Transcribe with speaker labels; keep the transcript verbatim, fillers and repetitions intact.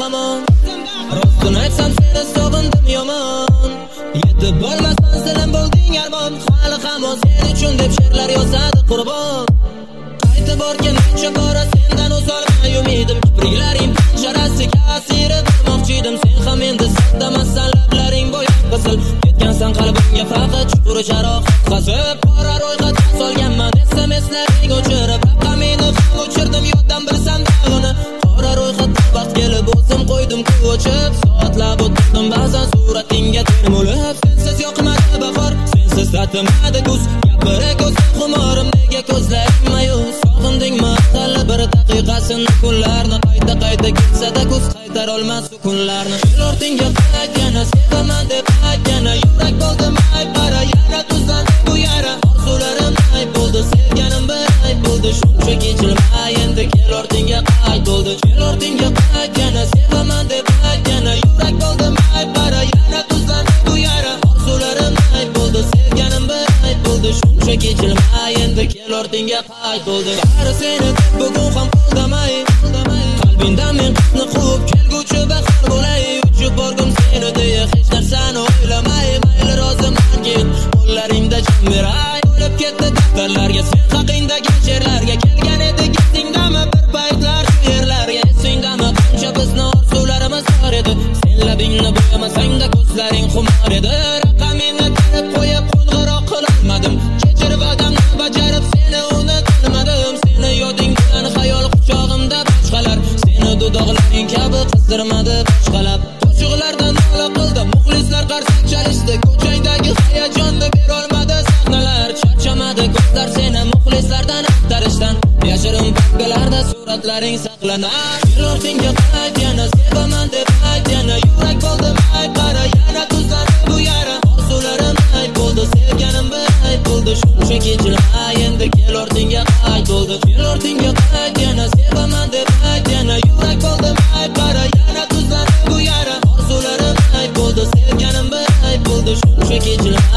Speaker 1: zamon. Rostini aytsam seni sog'indim yomon. Yetib bo'lmasdan silim bo'lding armon. Hali hamon sen uchun deb she'rlar yozadi qurbon. Qaytib borgan necha bora sendan uzolmay umidim. Kipriklaring panjarasiga asiri bo'lmoqchi edim. Sen ham endi saddamasan, lablaring bo'yab qizil. Ketgansan qalbimga faqat chuqur jarohat qazib. Qora ro'yxatga solganman S M S'laring o'chirib. Raqamingni ham o'chirdim yoddan bilsam dag'ini. Qora ro'yxatga vaqt kelib o'zim qo'ydim ko'chib. Soatlab o'tirdim ba'zan suratingga termulib. Sensiz yoqmadi bahor, sensiz tatimadi kuz. Gapira ko'zim xumorim, nega ko'zlaring mayus? Sog'indingmi hali bir daqiqasini kunlarni? Qayta qayta kelsa-da ko'z qaytar olmas kunlarni. Ortingga qaytgana sevaman deb aytgana yurak bo'ldi may qara yana tuzlandi bu yara. Orzularim ay bo'ldi, sevganim bir ay bo'ldi. Shunchaki jilmay endi kel ortingga qayt bo'ldi. Kel ortingga qaytgana sevaman deb aytgana yurak bo'ldi may qara yana tuzlandi bu yara. Orzularim ay bo'ldi, sevganim bir ay bo'ldi. Shunchaki jilmay endi kel ortingga qayt bo'ldi. Qari seni deb bugun ham qo'ldamay, qalbingdan men qisni quvib kelguchi bahor bo'lay. Uchib borgum seni deya hech narsani o'ylamay. Mayli roziman ket, qo'llaringda jon beray. O'lib ketdi daftarlarga sen haqingdagi she'rlarga. Kelgan edik esingdami bir paytlar shu yerlarga. Esingdami qancha bizni orzularimiz bor edi. Sen labingni bo'yamasang-da ko'zlaring xumor edi. Raqamingni terib qo'yib qo'ng'iroq qilolmadim. Kechir va'damni bajarib seni unutolmadim. Seni yoding bilan xayol quchog'imda boshqalar. Seni dudoqlaring kabi qizdirmadi boshqalab. Qo'shiqlardan nola qildim, muxlislar qarsak chalishdi. Ko'changdagi hayajonni berolmadi sahnalar. Charchamadi ko'zlar seni muxlislardan axtarishdan. Yashirin papkalarda suratlaring saqlanar. Kel ortingga qayt yana sevaman deb ayt yana yurak bo'ldi may qara yana tuzlandi bu yara. Orzularim ay bo'ldi, sevganim bir ay bo'ldi. Shunchaki jilmay endi kel ortingga qayt bo'ldi. Kel ortingga qayt yana sevaman deb ayt yana yurak bo'ldi may qara yana tuzlandi bu yara. Orzularim ay bo'ldi, sevganim bir ay bo'ldi. Shunchaki jilmay